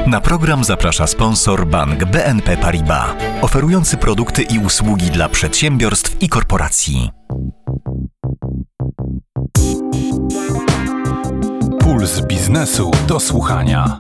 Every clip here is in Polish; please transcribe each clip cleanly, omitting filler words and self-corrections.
Na program zaprasza sponsor bank BNP Paribas, oferujący produkty i usługi dla przedsiębiorstw i korporacji. Puls biznesu do słuchania.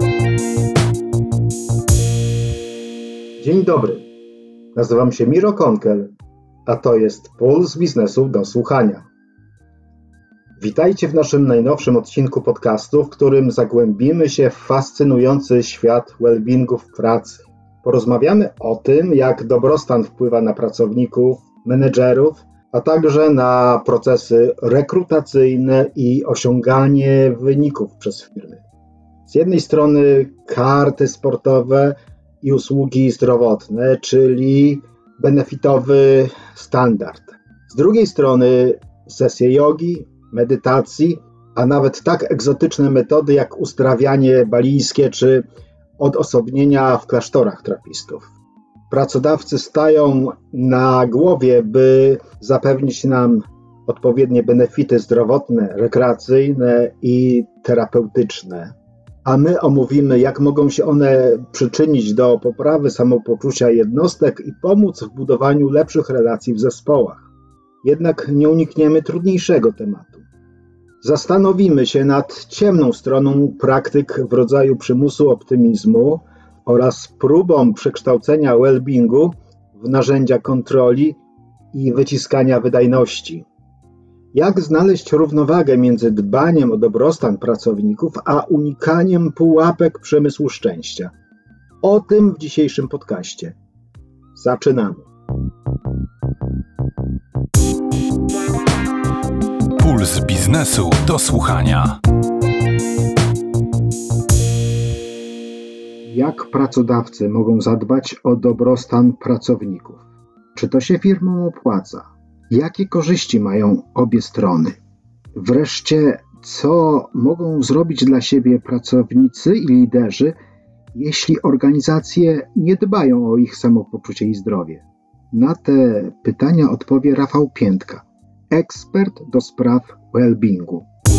Dzień dobry, nazywam się Miro Konkel, a to jest Puls biznesu do słuchania. Witajcie w naszym najnowszym odcinku podcastu, w którym zagłębimy się w fascynujący świat well-beingu w pracy. Porozmawiamy o tym, jak dobrostan wpływa na pracowników, menedżerów, a także na procesy rekrutacyjne i osiąganie wyników przez firmy. Z jednej strony karty sportowe i usługi zdrowotne, czyli benefitowy standard. Z drugiej strony sesje jogi, medytacji, a nawet tak egzotyczne metody jak uzdrawianie balijskie czy odosobnienia w klasztorach trapistów. Pracodawcy stają na głowie, by zapewnić nam odpowiednie benefity zdrowotne, rekreacyjne i terapeutyczne. A my omówimy, jak mogą się one przyczynić do poprawy samopoczucia jednostek i pomóc w budowaniu lepszych relacji w zespołach. Jednak nie unikniemy trudniejszego tematu. Zastanowimy się nad ciemną stroną praktyk w rodzaju przymusu optymizmu oraz próbą przekształcenia well-beingu w narzędzia kontroli i wyciskania wydajności. Jak znaleźć równowagę między dbaniem o dobrostan pracowników, a unikaniem pułapek przemysłu szczęścia? O tym w dzisiejszym podcaście. Zaczynamy. Puls biznesu do słuchania. Jak pracodawcy mogą zadbać o dobrostan pracowników? Czy to się firmom opłaca? Jakie korzyści mają obie strony? Wreszcie, co mogą zrobić dla siebie pracownicy i liderzy, jeśli organizacje nie dbają o ich samopoczucie i zdrowie? Na te pytania odpowie Rafał Piętka, ekspert do spraw well-beingu.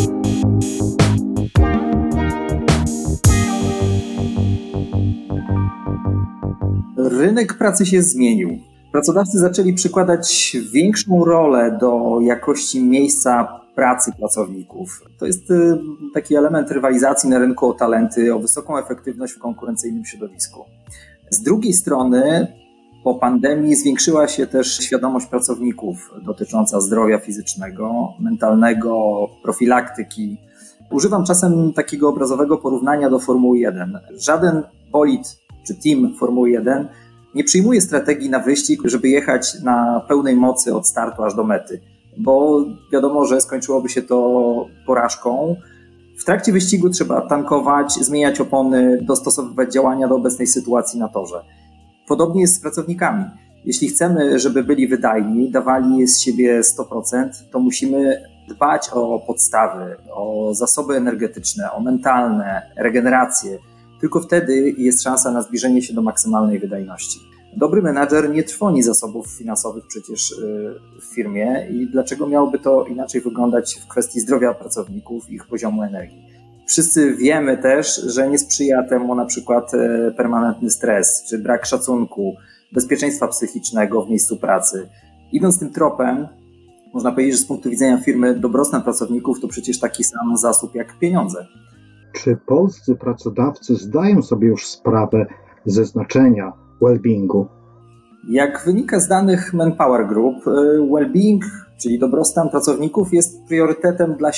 Rynek pracy się zmienił. Pracodawcy zaczęli przykładać większą rolę do jakości miejsca pracy pracowników. To jest taki element rywalizacji na rynku o talenty, o wysoką efektywność w konkurencyjnym środowisku. Z drugiej strony po pandemii zwiększyła się też świadomość pracowników dotycząca zdrowia fizycznego, mentalnego, profilaktyki. Używam czasem takiego obrazowego porównania do Formuły 1. Żaden bolid czy team Formuły 1 nie przyjmuje strategii na wyścig, żeby jechać na pełnej mocy od startu aż do mety, bo wiadomo, że skończyłoby się to porażką. W trakcie wyścigu trzeba tankować, zmieniać opony, dostosowywać działania do obecnej sytuacji na torze. Podobnie jest z pracownikami. Jeśli chcemy, żeby byli wydajni, dawali z siebie 100%, to musimy dbać o podstawy, o zasoby energetyczne, o mentalne, regenerację. Tylko wtedy jest szansa na zbliżenie się do maksymalnej wydajności. Dobry menadżer nie trwoni zasobów finansowych przecież w firmie i dlaczego miałoby to inaczej wyglądać w kwestii zdrowia pracowników i ich poziomu energii. Wszyscy wiemy też, że nie sprzyja temu na przykład permanentny stres, czy brak szacunku, bezpieczeństwa psychicznego w miejscu pracy. Idąc tym tropem, można powiedzieć, że z punktu widzenia firmy dobrostan pracowników to przecież taki sam zasób jak pieniądze. Czy polscy pracodawcy zdają sobie już sprawę ze znaczenia well-beingu? Jak wynika z danych Manpower Group, well-being, czyli dobrostan pracowników, jest priorytetem dla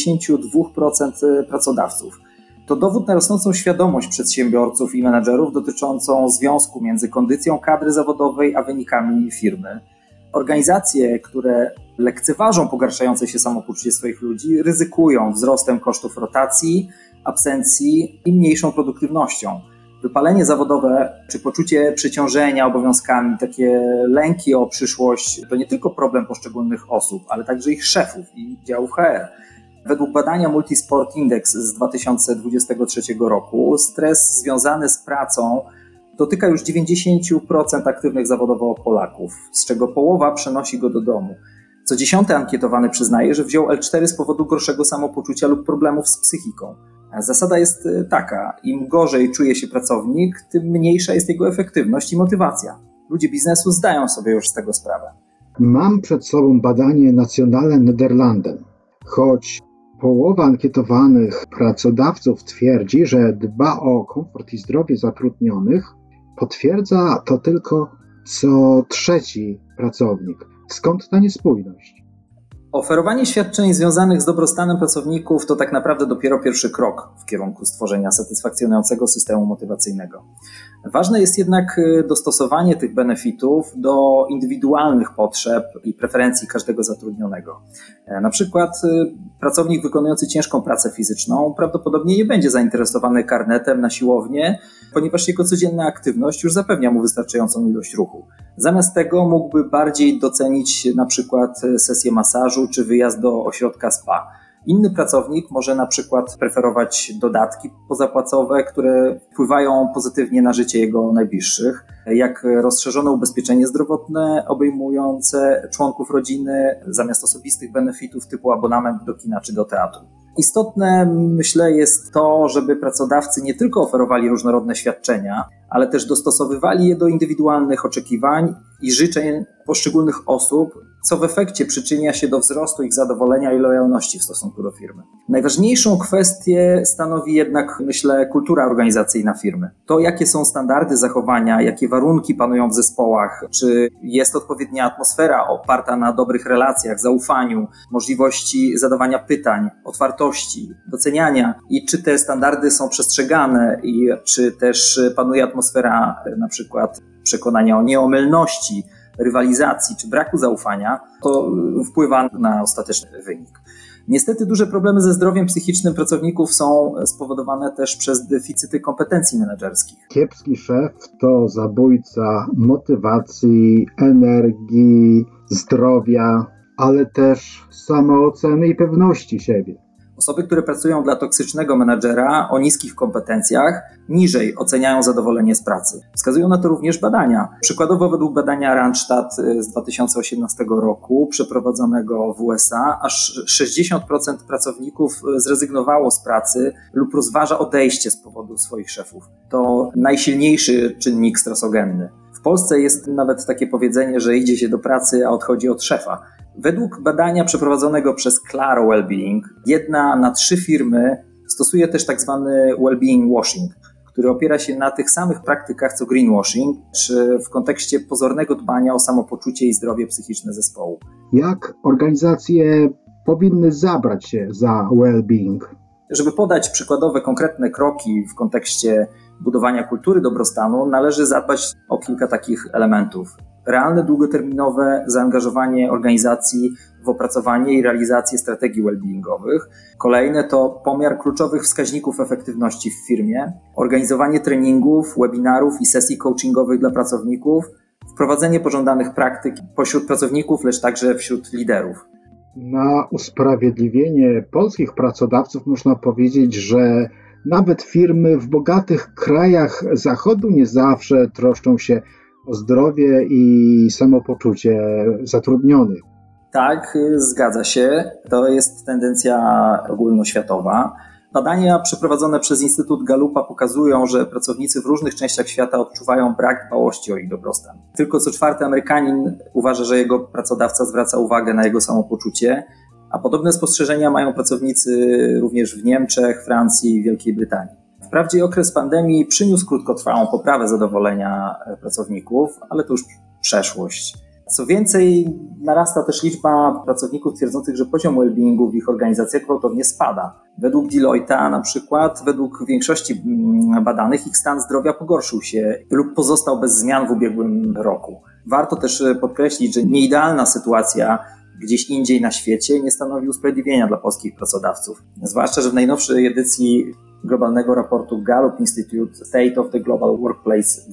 72% pracodawców. To dowód na rosnącą świadomość przedsiębiorców i menedżerów dotyczącą związku między kondycją kadry zawodowej a wynikami firmy. Organizacje, które lekceważą pogarszające się samopoczucie swoich ludzi, ryzykują wzrostem kosztów rotacji, absencji i mniejszą produktywnością. Wypalenie zawodowe czy poczucie przeciążenia obowiązkami, takie lęki o przyszłość to nie tylko problem poszczególnych osób, ale także ich szefów i działów HR. Według badania Multisport Index z 2023 roku stres związany z pracą dotyka już 90% aktywnych zawodowo Polaków, z czego połowa przenosi go do domu. Co 10. ankietowany przyznaje, że wziął L4 z powodu gorszego samopoczucia lub problemów z psychiką. Zasada jest taka, im gorzej czuje się pracownik, tym mniejsza jest jego efektywność i motywacja. Ludzie biznesu zdają sobie już z tego sprawę. Mam przed sobą badanie Nationale Nederlanden. Choć połowa ankietowanych pracodawców twierdzi, że dba o komfort i zdrowie zatrudnionych, potwierdza to tylko co trzeci pracownik. Skąd ta niespójność? Oferowanie świadczeń związanych z dobrostanem pracowników to tak naprawdę dopiero pierwszy krok w kierunku stworzenia satysfakcjonującego systemu motywacyjnego. Ważne jest jednak dostosowanie tych benefitów do indywidualnych potrzeb i preferencji każdego zatrudnionego. Na przykład pracownik wykonujący ciężką pracę fizyczną prawdopodobnie nie będzie zainteresowany karnetem na siłownię, ponieważ jego codzienna aktywność już zapewnia mu wystarczającą ilość ruchu. Zamiast tego mógłby bardziej docenić na przykład sesję masażu czy wyjazd do ośrodka spa. Inny pracownik może na przykład preferować dodatki pozapłacowe, które wpływają pozytywnie na życie jego najbliższych, jak rozszerzone ubezpieczenie zdrowotne obejmujące członków rodziny zamiast osobistych benefitów typu abonament do kina czy do teatru. Istotne, myślę, jest to, żeby pracodawcy nie tylko oferowali różnorodne świadczenia, ale też dostosowywali je do indywidualnych oczekiwań i życzeń poszczególnych osób, co w efekcie przyczynia się do wzrostu ich zadowolenia i lojalności w stosunku do firmy. Najważniejszą kwestię stanowi jednak, myślę, kultura organizacyjna firmy. To, jakie są standardy zachowania, jakie warunki panują w zespołach, czy jest odpowiednia atmosfera oparta na dobrych relacjach, zaufaniu, możliwości zadawania pytań, otwartości, doceniania i czy te standardy są przestrzegane i czy też panuje atmosfera na przykład przekonania o nieomylności, rywalizacji czy braku zaufania, to wpływa na ostateczny wynik. Niestety duże problemy ze zdrowiem psychicznym pracowników są spowodowane też przez deficyty kompetencji menedżerskich. Kiepski szef to zabójca motywacji, energii, zdrowia, ale też samooceny i pewności siebie. Osoby, które pracują dla toksycznego menadżera o niskich kompetencjach, niżej oceniają zadowolenie z pracy. Wskazują na to również badania. Przykładowo według badania Randstad z 2018 roku, przeprowadzonego w USA, aż 60% pracowników zrezygnowało z pracy lub rozważa odejście z powodu swoich szefów. To najsilniejszy czynnik stresogenny. W Polsce jest nawet takie powiedzenie, że idzie się do pracy, a odchodzi od szefa. Według badania przeprowadzonego przez Claro Wellbeing, 1 na 3 firmy stosuje też tak zwany well-being washing, który opiera się na tych samych praktykach co greenwashing, czy w kontekście pozornego dbania o samopoczucie i zdrowie psychiczne zespołu. Jak organizacje powinny zabrać się za well-being? Żeby podać przykładowe, konkretne kroki w kontekście budowania kultury dobrostanu, należy zadbać o kilka takich elementów. Realne, długoterminowe zaangażowanie organizacji w opracowanie i realizację strategii well-beingowych. Kolejne to pomiar kluczowych wskaźników efektywności w firmie, organizowanie treningów, webinarów i sesji coachingowych dla pracowników, wprowadzenie pożądanych praktyk pośród pracowników, lecz także wśród liderów. Na usprawiedliwienie polskich pracodawców można powiedzieć, że nawet firmy w bogatych krajach Zachodu nie zawsze troszczą się o zdrowie i samopoczucie zatrudnionych. Tak, zgadza się. To jest tendencja ogólnoświatowa. Badania przeprowadzone przez Instytut Gallupa pokazują, że pracownicy w różnych częściach świata odczuwają brak dbałości o ich dobrostan. Tylko co 4 Amerykanin uważa, że jego pracodawca zwraca uwagę na jego samopoczucie, a podobne spostrzeżenia mają pracownicy również w Niemczech, Francji i Wielkiej Brytanii. Wprawdzie okres pandemii przyniósł krótkotrwałą poprawę zadowolenia pracowników, ale to już przeszłość. Co więcej, narasta też liczba pracowników twierdzących, że poziom well-beingu w ich organizacjach gwałtownie spada. Według Deloitte'a na przykład, według większości badanych, ich stan zdrowia pogorszył się lub pozostał bez zmian w ubiegłym roku. Warto też podkreślić, że nieidealna sytuacja gdzieś indziej na świecie nie stanowi usprawiedliwienia dla polskich pracodawców. Zwłaszcza, że w najnowszej edycji globalnego raportu Gallup Institute State of the Global Workplace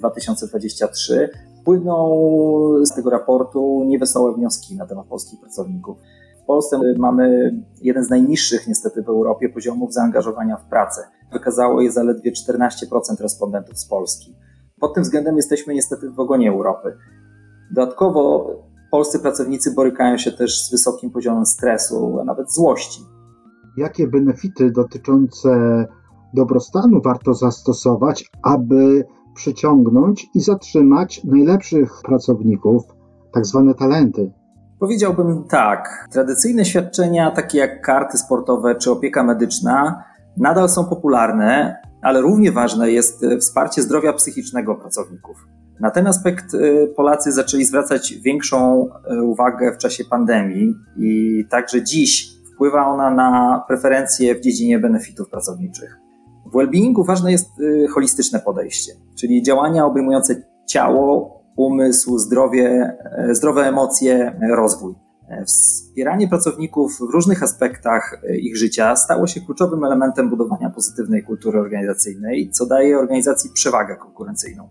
2023 płyną z tego raportu niewesołe wnioski na temat polskich pracowników. W Polsce mamy jeden z najniższych niestety w Europie poziomów zaangażowania w pracę. Wykazało je zaledwie 14% respondentów z Polski. Pod tym względem jesteśmy niestety w ogonie Europy. Dodatkowo polscy pracownicy borykają się też z wysokim poziomem stresu, a nawet złości. Jakie benefity dotyczące dobrostanu warto zastosować, aby przyciągnąć i zatrzymać najlepszych pracowników, tak zwane talenty? Powiedziałbym tak. Tradycyjne świadczenia, takie jak karty sportowe czy opieka medyczna, nadal są popularne, ale równie ważne jest wsparcie zdrowia psychicznego pracowników. Na ten aspekt Polacy zaczęli zwracać większą uwagę w czasie pandemii i także dziś wpływa ona na preferencje w dziedzinie benefitów pracowniczych. W wellbeingu ważne jest holistyczne podejście, czyli działania obejmujące ciało, umysł, zdrowie, zdrowe emocje, rozwój. Wspieranie pracowników w różnych aspektach ich życia stało się kluczowym elementem budowania pozytywnej kultury organizacyjnej, co daje organizacji przewagę konkurencyjną.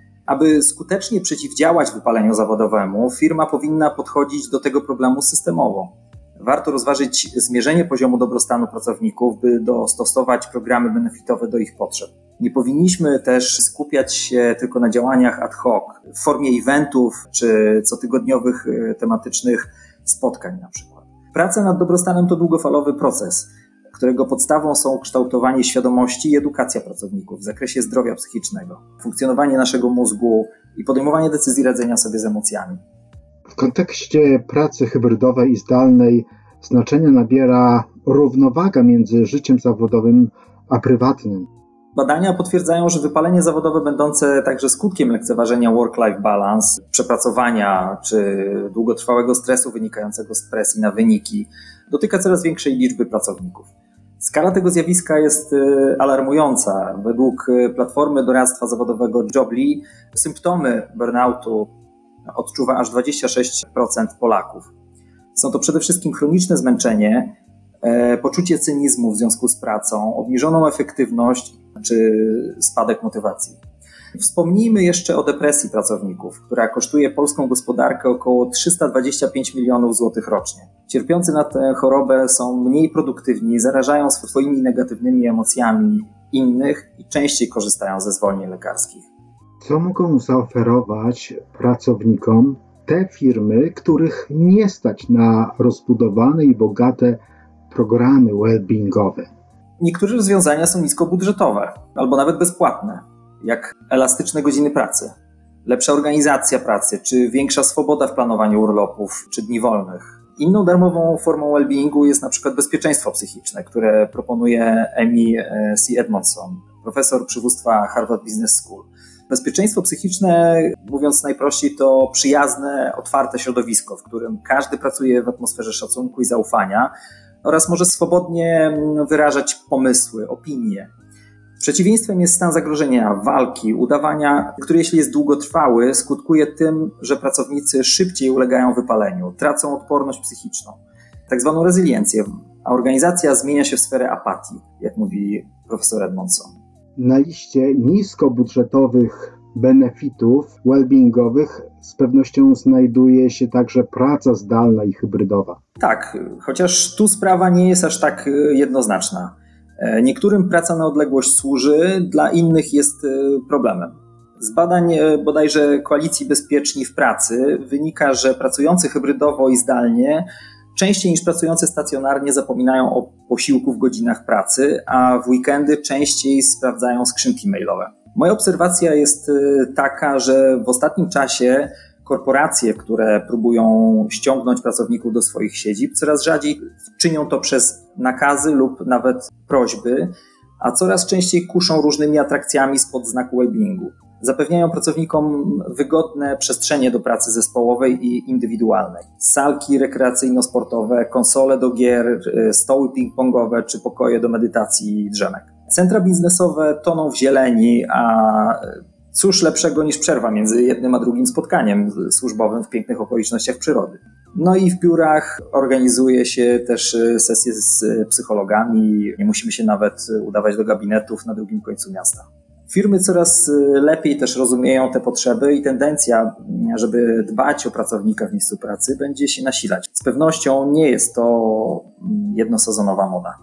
Aby skutecznie przeciwdziałać wypaleniu zawodowemu, firma powinna podchodzić do tego problemu systemowo. Warto rozważyć zmierzenie poziomu dobrostanu pracowników, by dostosować programy benefitowe do ich potrzeb. Nie powinniśmy też skupiać się tylko na działaniach ad hoc, w formie eventów czy cotygodniowych tematycznych spotkań na przykład. Praca nad dobrostanem to długofalowy proces, którego podstawą są kształtowanie świadomości i edukacja pracowników w zakresie zdrowia psychicznego, funkcjonowanie naszego mózgu i podejmowanie decyzji radzenia sobie z emocjami. W kontekście pracy hybrydowej i zdalnej znaczenie nabiera równowaga między życiem zawodowym a prywatnym. Badania potwierdzają, że wypalenie zawodowe będące także skutkiem lekceważenia work-life balance, przepracowania czy długotrwałego stresu wynikającego z presji na wyniki dotyka coraz większej liczby pracowników. Skala tego zjawiska jest alarmująca. Według Platformy Doradztwa Zawodowego Jobly symptomy burnoutu odczuwa aż 26% Polaków. Są to przede wszystkim chroniczne zmęczenie, poczucie cynizmu w związku z pracą, obniżoną efektywność czy spadek motywacji. Wspomnijmy jeszcze o depresji pracowników, która kosztuje polską gospodarkę około 325 milionów złotych rocznie. Cierpiący na tę chorobę są mniej produktywni, zarażają swoimi negatywnymi emocjami innych i częściej korzystają ze zwolnień lekarskich. Co mogą zaoferować pracownikom te firmy, których nie stać na rozbudowane i bogate programy well-beingowe? Niektóre rozwiązania są niskobudżetowe albo nawet bezpłatne, jak elastyczne godziny pracy, lepsza organizacja pracy czy większa swoboda w planowaniu urlopów czy dni wolnych. Inną darmową formą well-beingu jest na przykład bezpieczeństwo psychiczne, które proponuje Amy C. Edmondson, profesor przywództwa Harvard Business School. Bezpieczeństwo psychiczne, mówiąc najprościej, to przyjazne, otwarte środowisko, w którym każdy pracuje w atmosferze szacunku i zaufania oraz może swobodnie wyrażać pomysły, opinie. Przeciwieństwem jest stan zagrożenia, walki, udawania, który jeśli jest długotrwały, skutkuje tym, że pracownicy szybciej ulegają wypaleniu, tracą odporność psychiczną, tak zwaną rezyliencję, a organizacja zmienia się w sferę apatii, jak mówi profesor Edmondson. Na liście niskobudżetowych benefitów well-beingowych z pewnością znajduje się także praca zdalna i hybrydowa. Tak, chociaż tu sprawa nie jest aż tak jednoznaczna. Niektórym praca na odległość służy, dla innych jest problemem. Z badań bodajże Koalicji Bezpieczni w Pracy wynika, że pracujący hybrydowo i zdalnie częściej niż pracujący stacjonarnie zapominają o posiłku w godzinach pracy, a w weekendy częściej sprawdzają skrzynki mailowe. Moja obserwacja jest taka, że w ostatnim czasie korporacje, które próbują ściągnąć pracowników do swoich siedzib, coraz rzadziej czynią to przez nakazy lub nawet prośby, a coraz częściej kuszą różnymi atrakcjami spod znaku well-beingu. Zapewniają pracownikom wygodne przestrzenie do pracy zespołowej i indywidualnej. Salki rekreacyjno-sportowe, konsole do gier, stoły ping-pongowe czy pokoje do medytacji i drzemek. Centra biznesowe toną w zieleni, a cóż lepszego niż przerwa między jednym a drugim spotkaniem służbowym w pięknych okolicznościach przyrody. No i w biurach organizuje się też sesje z psychologami. Nie musimy się nawet udawać do gabinetów na drugim końcu miasta. Firmy coraz lepiej też rozumieją te potrzeby i tendencja, żeby dbać o pracownika w miejscu pracy, będzie się nasilać. Z pewnością nie jest to jednosezonowa moda.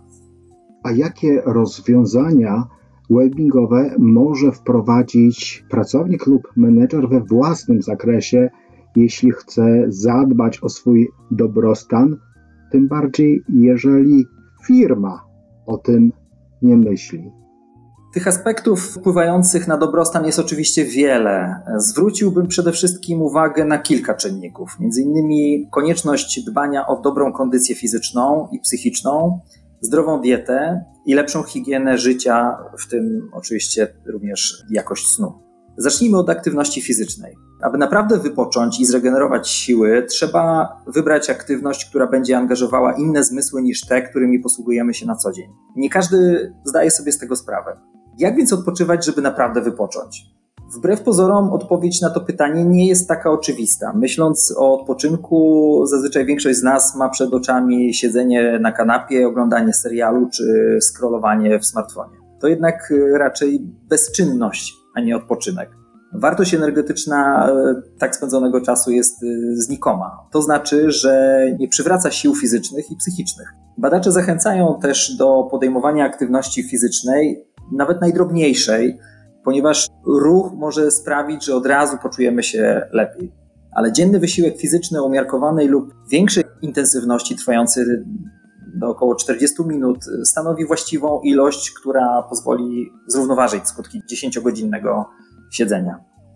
A jakie rozwiązania well-beingowe może wprowadzić pracownik lub menedżer we własnym zakresie, jeśli chce zadbać o swój dobrostan, tym bardziej jeżeli firma o tym nie myśli? Tych aspektów wpływających na dobrostan jest oczywiście wiele. Zwróciłbym przede wszystkim uwagę na kilka czynników. Między innymi konieczność dbania o dobrą kondycję fizyczną i psychiczną, zdrową dietę i lepszą higienę życia, w tym oczywiście również jakość snu. Zacznijmy od aktywności fizycznej. Aby naprawdę wypocząć i zregenerować siły, trzeba wybrać aktywność, która będzie angażowała inne zmysły niż te, którymi posługujemy się na co dzień. Nie każdy zdaje sobie z tego sprawę. Jak więc odpoczywać, żeby naprawdę wypocząć? Wbrew pozorom odpowiedź na to pytanie nie jest taka oczywista. Myśląc o odpoczynku, zazwyczaj większość z nas ma przed oczami siedzenie na kanapie, oglądanie serialu czy scrollowanie w smartfonie. To jednak raczej bezczynność, a nie odpoczynek. Wartość energetyczna tak spędzonego czasu jest znikoma. To znaczy, że nie przywraca sił fizycznych i psychicznych. Badacze zachęcają też do podejmowania aktywności fizycznej, nawet najdrobniejszej, ponieważ ruch może sprawić, że od razu poczujemy się lepiej. Ale dzienny wysiłek fizyczny o umiarkowanej lub większej intensywności, trwający do około 40 minut, stanowi właściwą ilość, która pozwoli zrównoważyć skutki 10-godzinnego siedzenia.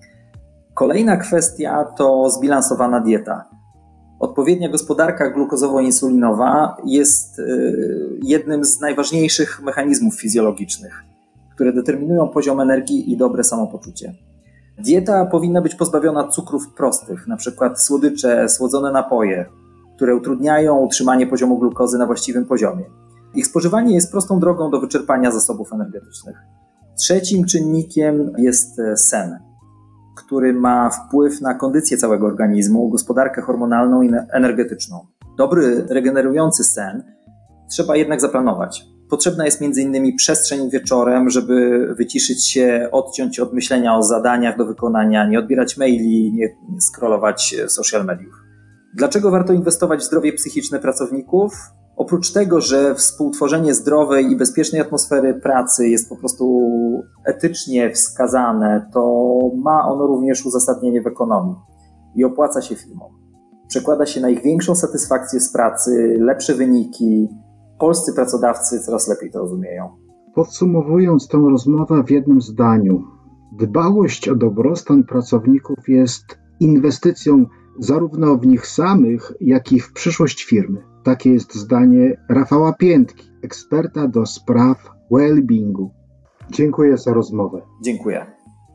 Kolejna kwestia to zbilansowana dieta. Odpowiednia gospodarka glukozowo-insulinowa jest jednym z najważniejszych mechanizmów fizjologicznych, które determinują poziom energii i dobre samopoczucie. Dieta powinna być pozbawiona cukrów prostych, np. słodycze, słodzone napoje, które utrudniają utrzymanie poziomu glukozy na właściwym poziomie. Ich spożywanie jest prostą drogą do wyczerpania zasobów energetycznych. Trzecim czynnikiem jest sen, który ma wpływ na kondycję całego organizmu, gospodarkę hormonalną i energetyczną. Dobry, regenerujący sen trzeba jednak zaplanować. Potrzebna jest m.in. przestrzeń wieczorem, żeby wyciszyć się, odciąć od myślenia o zadaniach do wykonania, nie odbierać maili, nie scrollować social mediów. Dlaczego warto inwestować w zdrowie psychiczne pracowników? Oprócz tego, że współtworzenie zdrowej i bezpiecznej atmosfery pracy jest po prostu etycznie wskazane, to ma ono również uzasadnienie w ekonomii i opłaca się firmom. Przekłada się na ich większą satysfakcję z pracy, lepsze wyniki. Polscy pracodawcy coraz lepiej to rozumieją. Podsumowując tę rozmowę w jednym zdaniu, dbałość o dobrostan pracowników jest inwestycją zarówno w nich samych, jak i w przyszłość firmy. Takie jest zdanie Rafała Piętki, eksperta do spraw well-beingu. Dziękuję za rozmowę. Dziękuję.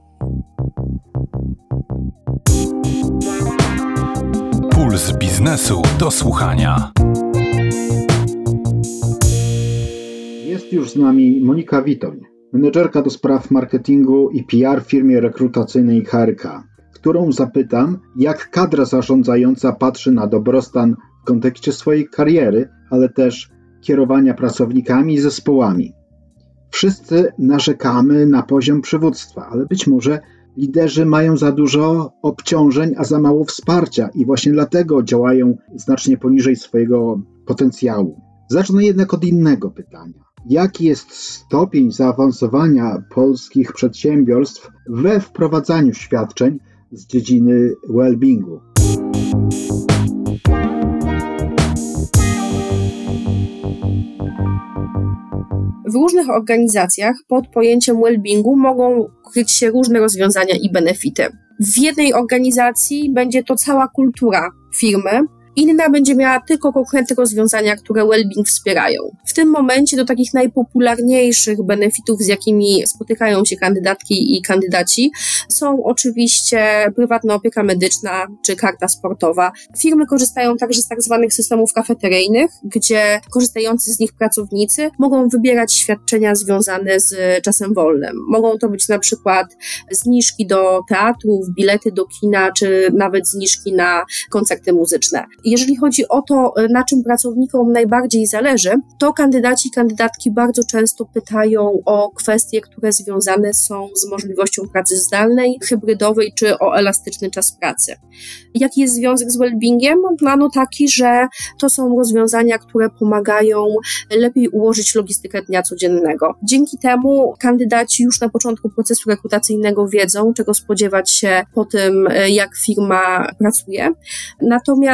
Puls biznesu do słuchania. Jest już z nami Monika Witoń, menedżerka do spraw marketingu i PR w firmie rekrutacyjnej HRK, którą zapytam, jak kadra zarządzająca patrzy na dobrostan w kontekście swojej kariery, ale też kierowania pracownikami i zespołami. Wszyscy narzekamy na poziom przywództwa, ale być może liderzy mają za dużo obciążeń, a za mało wsparcia i właśnie dlatego działają znacznie poniżej swojego potencjału. Zacznę jednak od innego pytania. Jaki jest stopień zaawansowania polskich przedsiębiorstw we wprowadzaniu świadczeń z dziedziny well-beingu? W różnych organizacjach pod pojęciem well-beingu mogą kryć się różne rozwiązania i benefity. W jednej organizacji będzie to cała kultura firmy, inna będzie miała tylko konkretne rozwiązania, które well-being wspierają. W tym momencie do takich najpopularniejszych benefitów, z jakimi spotykają się kandydatki i kandydaci, są oczywiście prywatna opieka medyczna czy karta sportowa. Firmy korzystają także z tak zwanych systemów kafeteryjnych, gdzie korzystający z nich pracownicy mogą wybierać świadczenia związane z czasem wolnym. Mogą to być na przykład zniżki do teatrów, bilety do kina, czy nawet zniżki na koncerty muzyczne. Jeżeli chodzi o to, na czym pracownikom najbardziej zależy, to kandydaci i kandydatki bardzo często pytają o kwestie, które związane są z możliwością pracy zdalnej, hybrydowej czy o elastyczny czas pracy. Jaki jest związek z well-beingiem? No taki, że to są rozwiązania, które pomagają lepiej ułożyć logistykę dnia codziennego. Dzięki temu kandydaci już na początku procesu rekrutacyjnego wiedzą, czego spodziewać się po tym, jak firma pracuje. Natomiast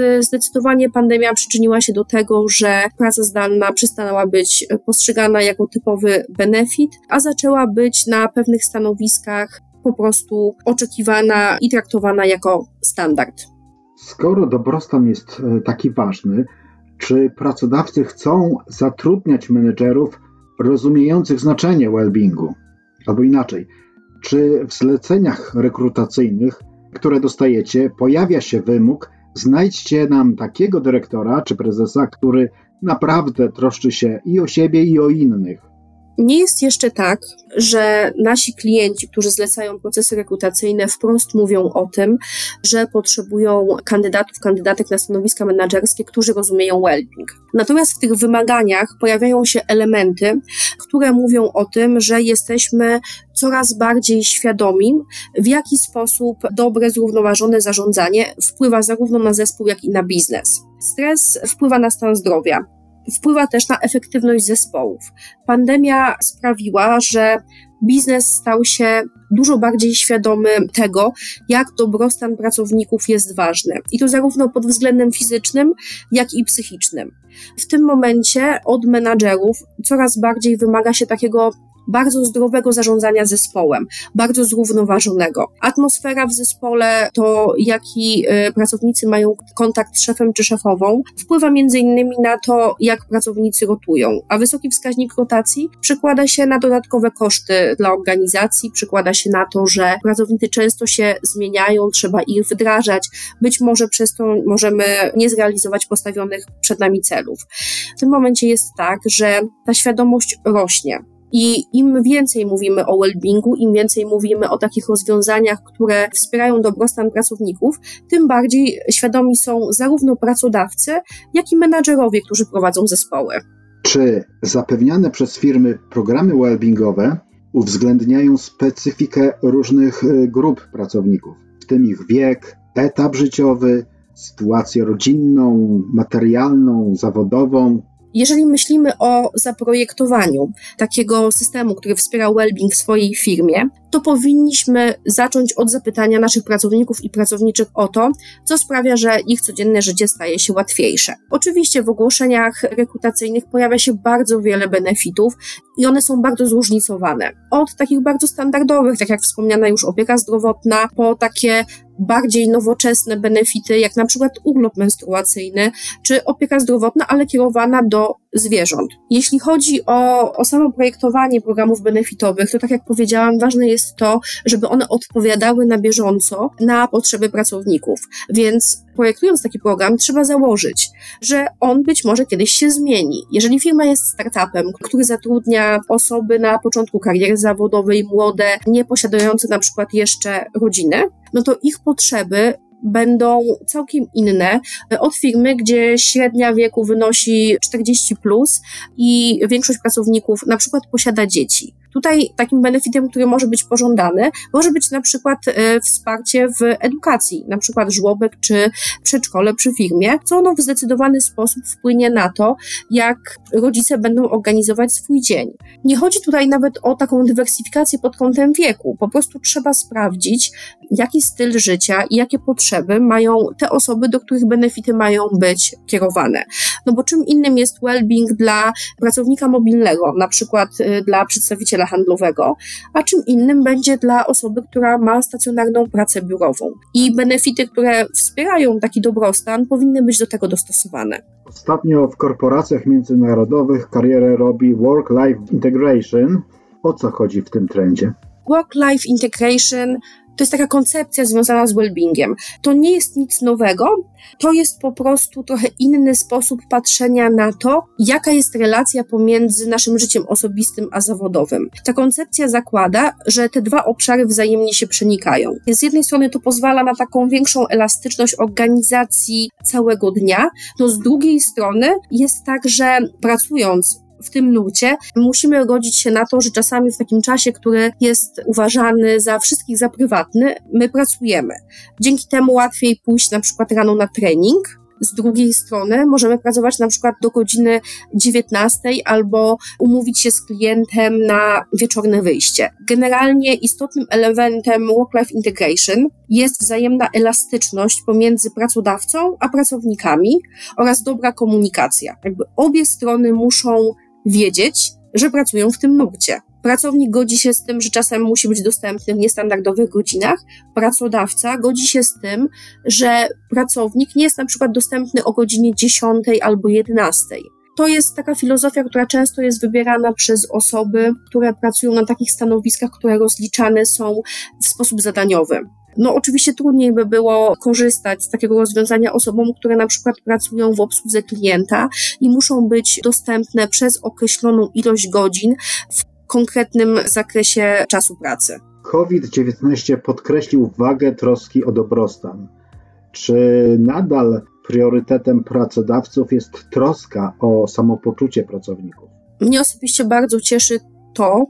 zdecydowanie pandemia przyczyniła się do tego, że praca zdalna przestała być postrzegana jako typowy benefit, a zaczęła być na pewnych stanowiskach po prostu oczekiwana i traktowana jako standard. Skoro dobrostan jest taki ważny, czy pracodawcy chcą zatrudniać menedżerów rozumiejących znaczenie well-beingu? Albo inaczej, czy w zleceniach rekrutacyjnych, które dostajecie, pojawia się wymóg: znajdźcie nam takiego dyrektora czy prezesa, który naprawdę troszczy się i o siebie, i o innych? Nie jest jeszcze tak, że nasi klienci, którzy zlecają procesy rekrutacyjne, wprost mówią o tym, że potrzebują kandydatek na stanowiska menedżerskie, którzy rozumieją well-being. Natomiast w tych wymaganiach pojawiają się elementy, które mówią o tym, że jesteśmy coraz bardziej świadomi, w jaki sposób dobre, zrównoważone zarządzanie wpływa zarówno na zespół, jak i na biznes. Stres wpływa na stan zdrowia. Wpływa też na efektywność zespołów. Pandemia sprawiła, że biznes stał się dużo bardziej świadomy tego, jak dobrostan pracowników jest ważny. I to zarówno pod względem fizycznym, jak i psychicznym. W tym momencie od menadżerów coraz bardziej wymaga się takiego bardzo zdrowego zarządzania zespołem, bardzo zrównoważonego. Atmosfera w zespole, to jaki pracownicy mają kontakt z szefem czy szefową, wpływa między innymi na to, jak pracownicy rotują. A wysoki wskaźnik rotacji przekłada się na dodatkowe koszty dla organizacji, przekłada się na to, że pracownicy często się zmieniają, trzeba ich wdrażać, być może przez to możemy nie zrealizować postawionych przed nami celów. W tym momencie jest tak, że ta świadomość rośnie. I im więcej mówimy o well-beingu, im więcej mówimy o takich rozwiązaniach, które wspierają dobrostan pracowników, tym bardziej świadomi są zarówno pracodawcy, jak i menadżerowie, którzy prowadzą zespoły. Czy zapewniane przez firmy programy well-beingowe uwzględniają specyfikę różnych grup pracowników, w tym ich wiek, etap życiowy, sytuację rodzinną, materialną, zawodową? Jeżeli myślimy o zaprojektowaniu takiego systemu, który wspiera well-being w swojej firmie, to powinniśmy zacząć od zapytania naszych pracowników i pracowniczek o to, co sprawia, że ich codzienne życie staje się łatwiejsze. Oczywiście w ogłoszeniach rekrutacyjnych pojawia się bardzo wiele benefitów i one są bardzo zróżnicowane. Od takich bardzo standardowych, tak jak wspomniana już opieka zdrowotna, po takie bardziej nowoczesne benefity, jak na przykład urlop menstruacyjny, czy opieka zdrowotna, ale kierowana do zwierząt. Jeśli chodzi o samo projektowanie programów benefitowych, to tak jak powiedziałam, ważne jest to, żeby one odpowiadały na bieżąco na potrzeby pracowników. Więc projektując taki program, trzeba założyć, że on być może kiedyś się zmieni. Jeżeli firma jest startupem, który zatrudnia osoby na początku kariery zawodowej, młode, nie posiadające na przykład jeszcze rodziny, no to ich potrzeby będą całkiem inne od firmy, gdzie średnia wieku wynosi 40+ i większość pracowników na przykład posiada dzieci. Tutaj takim benefitem, który może być pożądany, może być na przykład wsparcie w edukacji, na przykład żłobek czy przedszkole przy firmie, co ono w zdecydowany sposób wpłynie na to, jak rodzice będą organizować swój dzień. Nie chodzi tutaj nawet o taką dywersyfikację pod kątem wieku, po prostu trzeba sprawdzić, jaki styl życia i jakie potrzeby mają te osoby, do których benefity mają być kierowane. No bo czym innym jest well-being dla pracownika mobilnego, na przykład dla przedstawiciela handlowego, a czym innym będzie dla osoby, która ma stacjonarną pracę biurową. I benefity, które wspierają taki dobrostan, powinny być do tego dostosowane. Ostatnio w korporacjach międzynarodowych karierę robi work-life integration. O co chodzi w tym trendzie? Work-life integration to jest taka koncepcja związana z well-beingiem. To nie jest nic nowego, to jest po prostu trochę inny sposób patrzenia na to, jaka jest relacja pomiędzy naszym życiem osobistym a zawodowym. Ta koncepcja zakłada, że te dwa obszary wzajemnie się przenikają. Z jednej strony to pozwala na taką większą elastyczność organizacji całego dnia, no z drugiej strony jest tak, że pracując w tym nurcie musimy godzić się na to, że czasami w takim czasie, który jest uważany za wszystkich za prywatny, my pracujemy. Dzięki temu łatwiej pójść na przykład rano na trening, Z drugiej strony możemy pracować na przykład do godziny 19 albo umówić się z klientem na wieczorne wyjście. Generalnie istotnym elementem work-life integration jest wzajemna elastyczność pomiędzy pracodawcą a pracownikami oraz dobra komunikacja. Obie strony muszą wiedzieć, że pracują w tym nurcie. Pracownik godzi się z tym, że czasem musi być dostępny w niestandardowych godzinach. Pracodawca godzi się z tym, że pracownik nie jest na przykład dostępny o godzinie 10 albo 11. To jest taka filozofia, która często jest wybierana przez osoby, które pracują na takich stanowiskach, które rozliczane są w sposób zadaniowy. Oczywiście trudniej by było korzystać z takiego rozwiązania osobom, które na przykład pracują w obsłudze klienta i muszą być dostępne przez określoną ilość godzin w konkretnym zakresie czasu pracy. COVID-19 podkreślił wagę troski o dobrostan. Czy nadal priorytetem pracodawców jest troska o samopoczucie pracowników? Mnie osobiście bardzo cieszy to,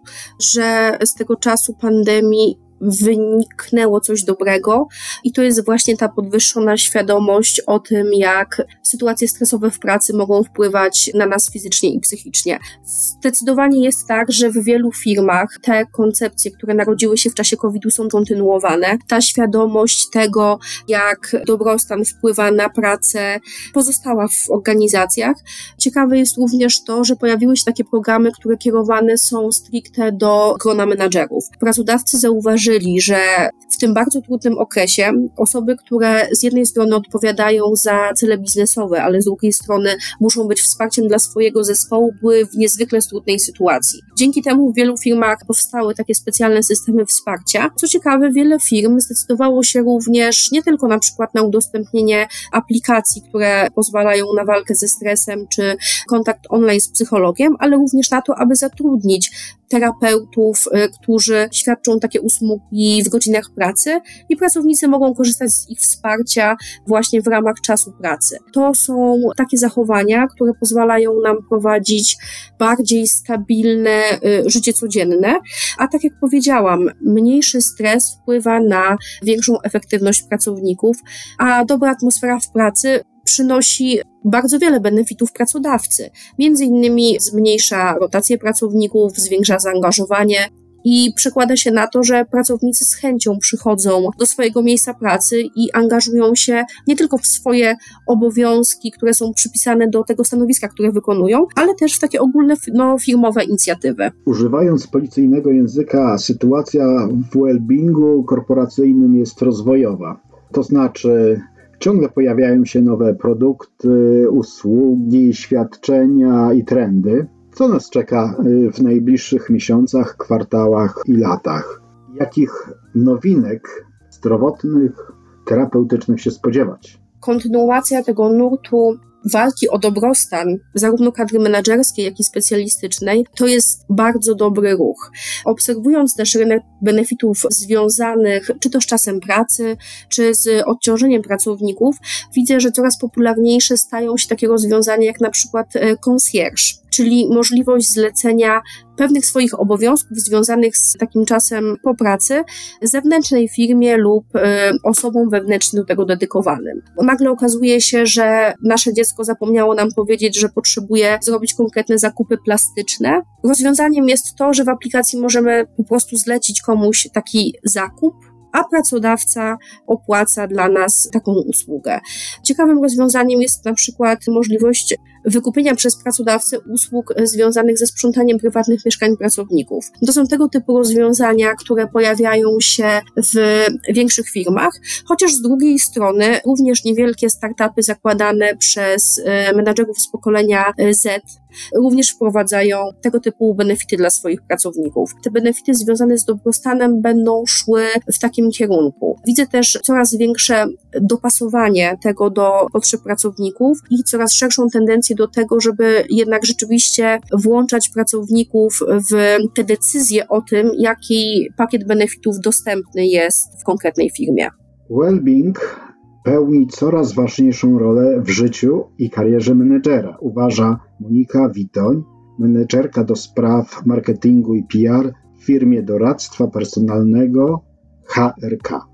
że z tego czasu pandemii wyniknęło coś dobrego i to jest właśnie ta podwyższona świadomość o tym, jak sytuacje stresowe w pracy mogą wpływać na nas fizycznie i psychicznie. Zdecydowanie jest tak, że w wielu firmach te koncepcje, które narodziły się w czasie COVID-u, są kontynuowane. Ta świadomość tego, jak dobrostan wpływa na pracę, pozostała w organizacjach. Ciekawe jest również to, że pojawiły się takie programy, które kierowane są stricte do grona menadżerów. Pracodawcy zauważyli, że w tym bardzo trudnym okresie osoby, które z jednej strony odpowiadają za cele biznesowe, ale z drugiej strony muszą być wsparciem dla swojego zespołu, były w niezwykle trudnej sytuacji. Dzięki temu w wielu firmach powstały takie specjalne systemy wsparcia. Co ciekawe, wiele firm zdecydowało się również nie tylko na przykład na udostępnienie aplikacji, które pozwalają na walkę ze stresem czy kontakt online z psychologiem, ale również na to, aby zatrudnić terapeutów, którzy świadczą takie usługi w godzinach pracy i pracownicy mogą korzystać z ich wsparcia właśnie w ramach czasu pracy. To są takie zachowania, które pozwalają nam prowadzić bardziej stabilne życie codzienne, a tak jak powiedziałam, mniejszy stres wpływa na większą efektywność pracowników, a dobra atmosfera w pracy przynosi bardzo wiele benefitów pracodawcy. Między innymi zmniejsza rotację pracowników, zwiększa zaangażowanie i przekłada się na to, że pracownicy z chęcią przychodzą do swojego miejsca pracy i angażują się nie tylko w swoje obowiązki, które są przypisane do tego stanowiska, które wykonują, ale też w takie ogólne firmowe inicjatywy. Używając policyjnego języka, sytuacja w well-beingu korporacyjnym jest rozwojowa. To znaczy ciągle pojawiają się nowe produkty, usługi, świadczenia i trendy. Co nas czeka w najbliższych miesiącach, kwartałach i latach? Jakich nowinek zdrowotnych, terapeutycznych się spodziewać? Kontynuacja tego nurtu walki o dobrostan, zarówno kadry menedżerskiej, jak i specjalistycznej, to jest bardzo dobry ruch. Obserwując też rynek benefitów związanych czy to z czasem pracy, czy z odciążeniem pracowników, widzę, że coraz popularniejsze stają się takie rozwiązania jak na przykład concierge, czyli możliwość zlecenia pewnych swoich obowiązków związanych z takim czasem po pracy zewnętrznej firmie lub osobom wewnętrznym do tego dedykowanym. Nagle okazuje się, że nasze dziecko zapomniało nam powiedzieć, że potrzebuje zrobić konkretne zakupy plastyczne. Rozwiązaniem jest to, że w aplikacji możemy po prostu zlecić komuś taki zakup, a pracodawca opłaca dla nas taką usługę. Ciekawym rozwiązaniem jest na przykład możliwość wykupienia przez pracodawcę usług związanych ze sprzątaniem prywatnych mieszkań pracowników. To są tego typu rozwiązania, które pojawiają się w większych firmach, chociaż z drugiej strony również niewielkie startupy zakładane przez menadżerów z pokolenia Z również wprowadzają tego typu benefity dla swoich pracowników. Te benefity związane z dobrostanem będą szły w takim kierunku. Widzę też coraz większe dopasowanie tego do potrzeb pracowników i coraz szerszą tendencję do tego, żeby jednak rzeczywiście włączać pracowników w te decyzje o tym, jaki pakiet benefitów dostępny jest w konkretnej firmie. Well-being pełni coraz ważniejszą rolę w życiu i karierze menedżera, uważa Monika Witoń, menedżerka do spraw marketingu i PR w firmie doradztwa personalnego HRK.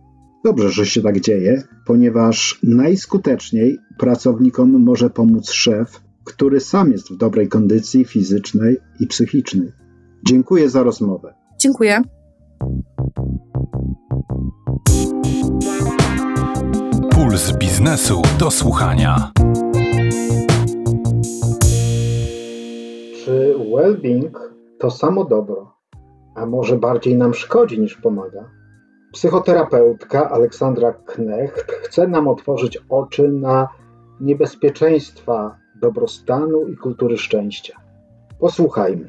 Dobrze, że się tak dzieje, ponieważ najskuteczniej pracownikom może pomóc szef, który sam jest w dobrej kondycji fizycznej i psychicznej. Dziękuję za rozmowę. Dziękuję. Puls biznesu do słuchania. Czy well-being to samo dobro, a może bardziej nam szkodzi niż pomaga? Psychoterapeutka Aleksandra Knecht chce nam otworzyć oczy na niebezpieczeństwa dobrostanu i kultury szczęścia. Posłuchajmy.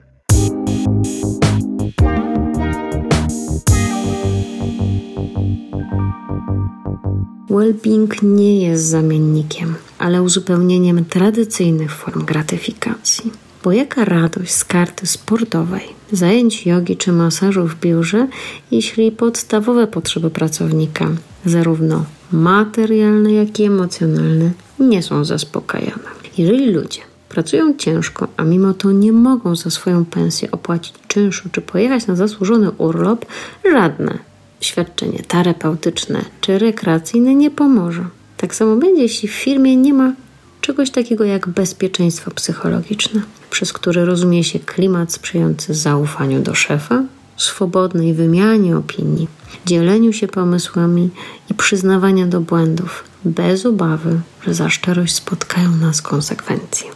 Well-being nie jest zamiennikiem, ale uzupełnieniem tradycyjnych form gratyfikacji. Bo jaka radość z karty sportowej, zajęć jogi czy masażu w biurze, jeśli podstawowe potrzeby pracownika, zarówno materialne, jak i emocjonalne, nie są zaspokajane. Jeżeli ludzie pracują ciężko, a mimo to nie mogą za swoją pensję opłacić czynszu czy pojechać na zasłużony urlop, żadne świadczenie terapeutyczne czy rekreacyjne nie pomoże. Tak samo będzie, jeśli w firmie nie ma czegoś takiego jak bezpieczeństwo psychologiczne, przez które rozumie się klimat sprzyjający zaufaniu do szefa, swobodnej wymianie opinii, dzieleniu się pomysłami i przyznawania do błędów, bez obawy, że za szczerość spotkają nas konsekwencje.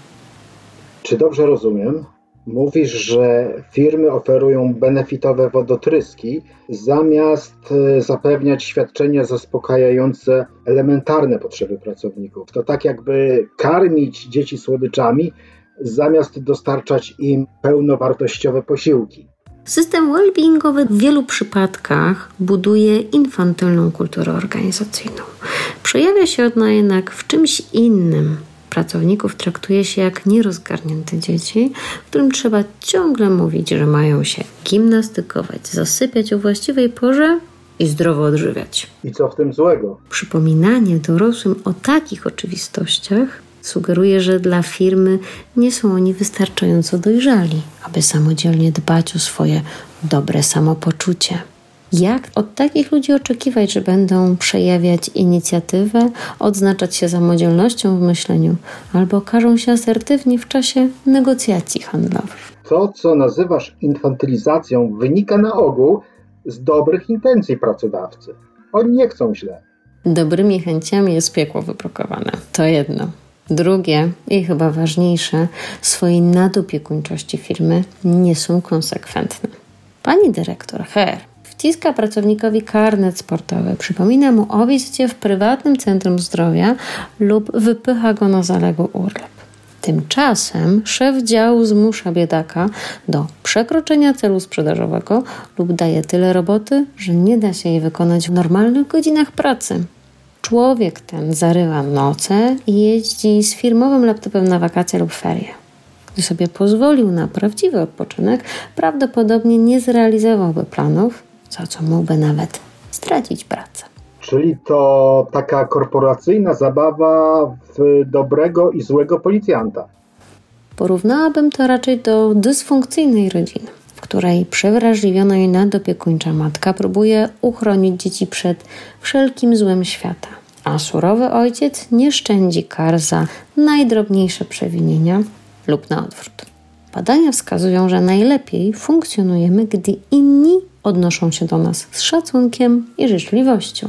Czy dobrze rozumiem? Mówisz, że firmy oferują benefitowe wodotryski zamiast zapewniać świadczenia zaspokajające elementarne potrzeby pracowników. To tak jakby karmić dzieci słodyczami zamiast dostarczać im pełnowartościowe posiłki. System well-beingowy w wielu przypadkach buduje infantylną kulturę organizacyjną. Przejawia się ona jednak w czymś innym. Pracowników traktuje się jak nierozgarnięte dzieci, którym trzeba ciągle mówić, że mają się gimnastykować, zasypiać o właściwej porze i zdrowo odżywiać. I co w tym złego? Przypominanie dorosłym o takich oczywistościach sugeruje, że dla firmy nie są oni wystarczająco dojrzali, aby samodzielnie dbać o swoje dobre samopoczucie. Jak od takich ludzi oczekiwać, że będą przejawiać inicjatywę, odznaczać się samodzielnością w myśleniu albo okażą się asertywni w czasie negocjacji handlowych? To, co nazywasz infantylizacją, wynika na ogół z dobrych intencji pracodawcy. Oni nie chcą źle. Dobrymi chęciami jest piekło wybrukowane. To jedno. Drugie i chyba ważniejsze, w swojej nadopiekuńczości firmy nie są konsekwentne. Pani dyrektor Herr wciska pracownikowi karnet sportowy, przypomina mu o wizycie w prywatnym centrum zdrowia lub wypycha go na zaległy urlop. Tymczasem szef działu zmusza biedaka do przekroczenia celu sprzedażowego lub daje tyle roboty, że nie da się jej wykonać w normalnych godzinach pracy. Człowiek ten zarywa noce i jeździ z firmowym laptopem na wakacje lub ferie. Gdy sobie pozwolił na prawdziwy odpoczynek, prawdopodobnie nie zrealizowałby planów, za co mógłby nawet stracić pracę. Czyli to taka korporacyjna zabawa w dobrego i złego policjanta. Porównałabym to raczej do dysfunkcyjnej rodziny, w której przewrażliwiona i nadopiekuńcza matka próbuje uchronić dzieci przed wszelkim złem świata, a surowy ojciec nie szczędzi kar za najdrobniejsze przewinienia lub na odwrót. Badania wskazują, że najlepiej funkcjonujemy, gdy inni odnoszą się do nas z szacunkiem i życzliwością,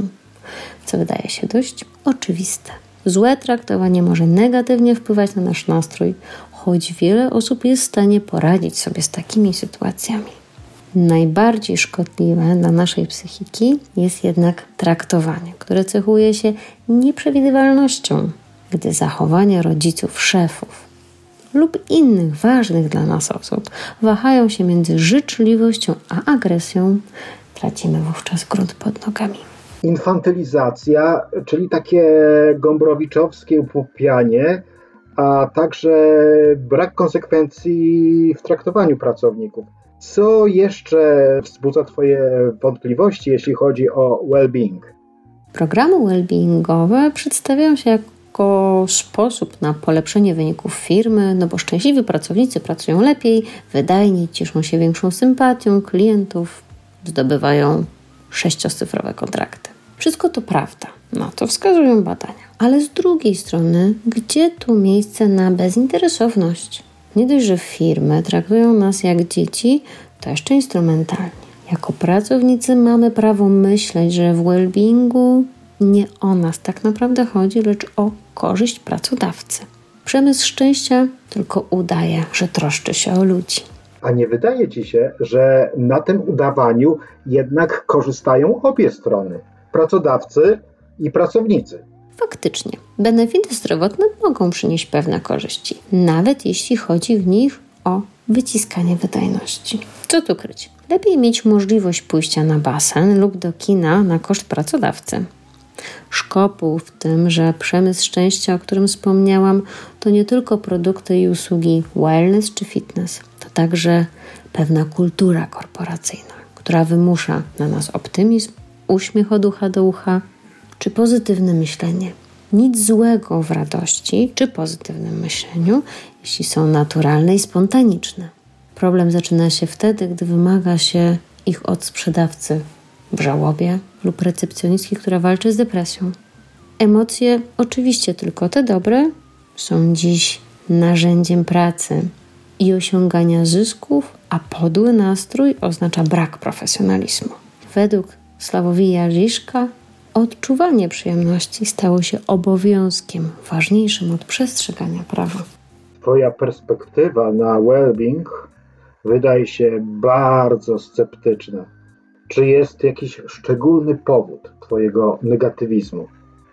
co wydaje się dość oczywiste. Złe traktowanie może negatywnie wpływać na nasz nastrój, choć wiele osób jest w stanie poradzić sobie z takimi sytuacjami. Najbardziej szkodliwe dla naszej psychiki jest jednak traktowanie, które cechuje się nieprzewidywalnością, gdy zachowania rodziców, szefów lub innych ważnych dla nas osób wahają się między życzliwością a agresją, tracimy wówczas grunt pod nogami. Infantylizacja, czyli takie gombrowiczowskie upłupianie, a także brak konsekwencji w traktowaniu pracowników. Co jeszcze wzbudza Twoje wątpliwości, jeśli chodzi o well-being? Programy well-beingowe przedstawiają się jako sposób na polepszenie wyników firmy, bo szczęśliwi pracownicy pracują lepiej, wydajniej, cieszą się większą sympatią klientów, zdobywają 6-cyfrowe kontrakty. Wszystko to prawda, na to wskazują badania. Ale z drugiej strony, gdzie tu miejsce na bezinteresowność? Nie dość, że firmy traktują nas jak dzieci, to jeszcze instrumentalnie. Jako pracownicy mamy prawo myśleć, że w well-beingu nie o nas tak naprawdę chodzi, lecz o korzyść pracodawcy. Przemysł szczęścia tylko udaje, że troszczy się o ludzi. A nie wydaje ci się, że na tym udawaniu jednak korzystają obie strony, pracodawcy i pracownicy? Faktycznie, benefity zdrowotne mogą przynieść pewne korzyści, nawet jeśli chodzi w nich o wyciskanie wydajności. Co tu kryć? Lepiej mieć możliwość pójścia na basen lub do kina na koszt pracodawcy. Szkopuł w tym, że przemysł szczęścia, o którym wspomniałam, to nie tylko produkty i usługi wellness czy fitness, to także pewna kultura korporacyjna, która wymusza na nas optymizm, uśmiech od ucha do ucha czy pozytywne myślenie. Nic złego w radości czy pozytywnym myśleniu, jeśli są naturalne i spontaniczne. Problem zaczyna się wtedy, gdy wymaga się ich od sprzedawcy w żałobie lub recepcjonistki, która walczy z depresją. Emocje, oczywiście tylko te dobre, są dziś narzędziem pracy i osiągania zysków, a podły nastrój oznacza brak profesjonalizmu. Według Sławomira Žižka odczuwanie przyjemności stało się obowiązkiem ważniejszym od przestrzegania prawa. Twoja perspektywa na well-being wydaje się bardzo sceptyczna. Czy jest jakiś szczególny powód twojego negatywizmu?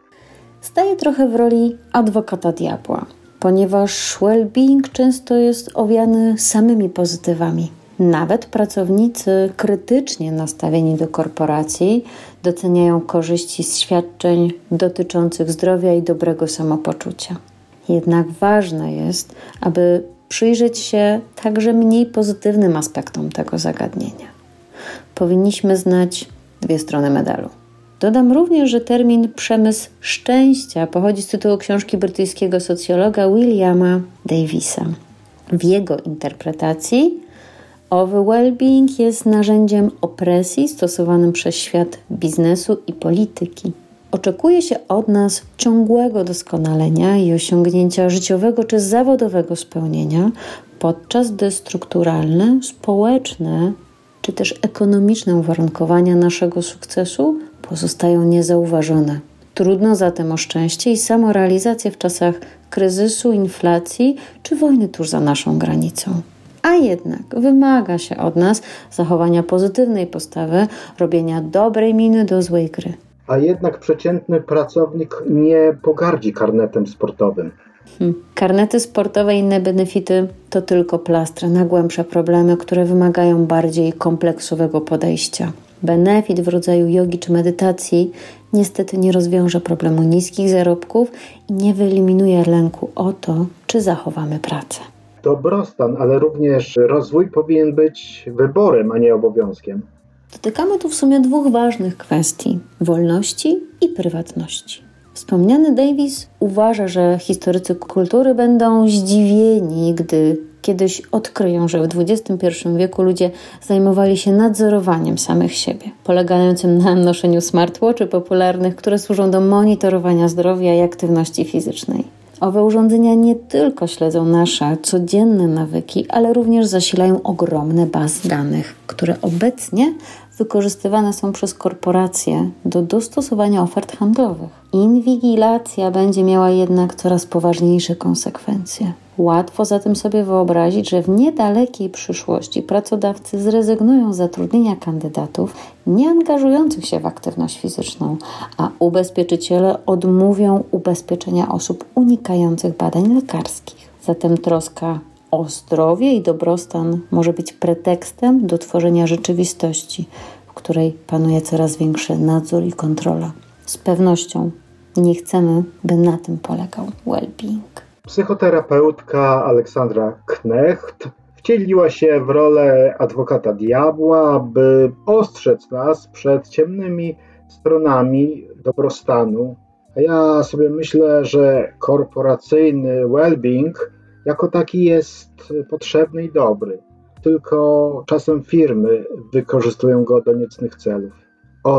Staję trochę w roli adwokata diabła, ponieważ well-being często jest owiany samymi pozytywami. Nawet pracownicy krytycznie nastawieni do korporacji doceniają korzyści z świadczeń dotyczących zdrowia i dobrego samopoczucia. Jednak ważne jest, aby przyjrzeć się także mniej pozytywnym aspektom tego zagadnienia. Powinniśmy znać dwie strony medalu. Dodam również, że termin przemysł szczęścia pochodzi z tytułu książki brytyjskiego socjologa Williama Davisa. W jego interpretacji owy well-being jest narzędziem opresji stosowanym przez świat biznesu i polityki. Oczekuje się od nas ciągłego doskonalenia i osiągnięcia życiowego czy zawodowego spełnienia, podczas gdy strukturalne, społeczne czy też ekonomiczne uwarunkowania naszego sukcesu pozostają niezauważone. Trudno zatem o szczęście i samorealizację w czasach kryzysu, inflacji czy wojny tuż za naszą granicą. A jednak wymaga się od nas zachowania pozytywnej postawy, robienia dobrej miny do złej gry. A jednak przeciętny pracownik nie pogardzi karnetem sportowym. Karnety sportowe i inne benefity to tylko plastry na głębsze problemy, które wymagają bardziej kompleksowego podejścia. Benefit w rodzaju jogi czy medytacji niestety nie rozwiąże problemu niskich zarobków i nie wyeliminuje lęku o to, czy zachowamy pracę. Dobrostan, ale również rozwój powinien być wyborem, a nie obowiązkiem. Dotykamy tu w sumie dwóch ważnych kwestii: wolności i prywatności. Wspomniany Davis uważa, że historycy kultury będą zdziwieni, gdy kiedyś odkryją, że w XXI wieku ludzie zajmowali się nadzorowaniem samych siebie, polegającym na noszeniu smartwatchy popularnych, które służą do monitorowania zdrowia i aktywności fizycznej. Owe urządzenia nie tylko śledzą nasze codzienne nawyki, ale również zasilają ogromne bazy danych, które obecnie wykorzystywane są przez korporacje do dostosowania ofert handlowych. Inwigilacja będzie miała jednak coraz poważniejsze konsekwencje. Łatwo zatem sobie wyobrazić, że w niedalekiej przyszłości pracodawcy zrezygnują z zatrudnienia kandydatów nie angażujących się w aktywność fizyczną, a ubezpieczyciele odmówią ubezpieczenia osób unikających badań lekarskich. Zatem troska o zdrowie i dobrostan może być pretekstem do tworzenia rzeczywistości, w której panuje coraz większy nadzór i kontrola. Z pewnością nie chcemy, by na tym polegał well-being. Psychoterapeutka Aleksandra Knecht wcieliła się w rolę adwokata diabła, by ostrzec nas przed ciemnymi stronami dobrostanu. A ja sobie myślę, że korporacyjny well-being jako taki jest potrzebny i dobry. Tylko czasem firmy wykorzystują go do niecnych celów. Olu,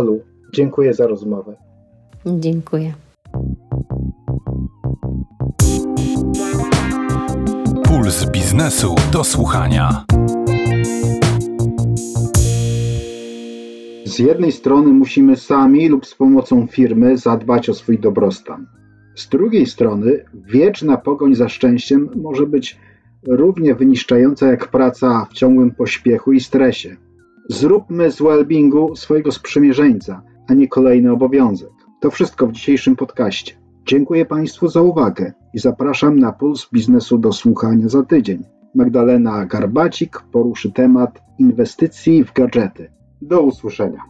Dziękuję za rozmowę. Dziękuję. Puls biznesu do słuchania. Z jednej strony musimy sami lub z pomocą firmy zadbać o swój dobrostan. Z drugiej strony wieczna pogoń za szczęściem może być równie wyniszczająca jak praca w ciągłym pośpiechu i stresie. Zróbmy z wellbeingu swojego sprzymierzeńca, a nie kolejny obowiązek. To wszystko w dzisiejszym podcaście. Dziękuję Państwu za uwagę i zapraszam na Puls Biznesu do słuchania za tydzień. Magdalena Garbacik poruszy temat inwestycji w gadżety. Do usłyszenia.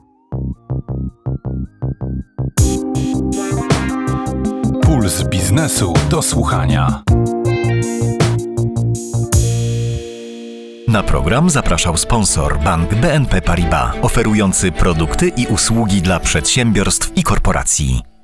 Puls biznesu do słuchania. Na program zapraszał sponsor Bank BNP Paribas, oferujący produkty i usługi dla przedsiębiorstw i korporacji.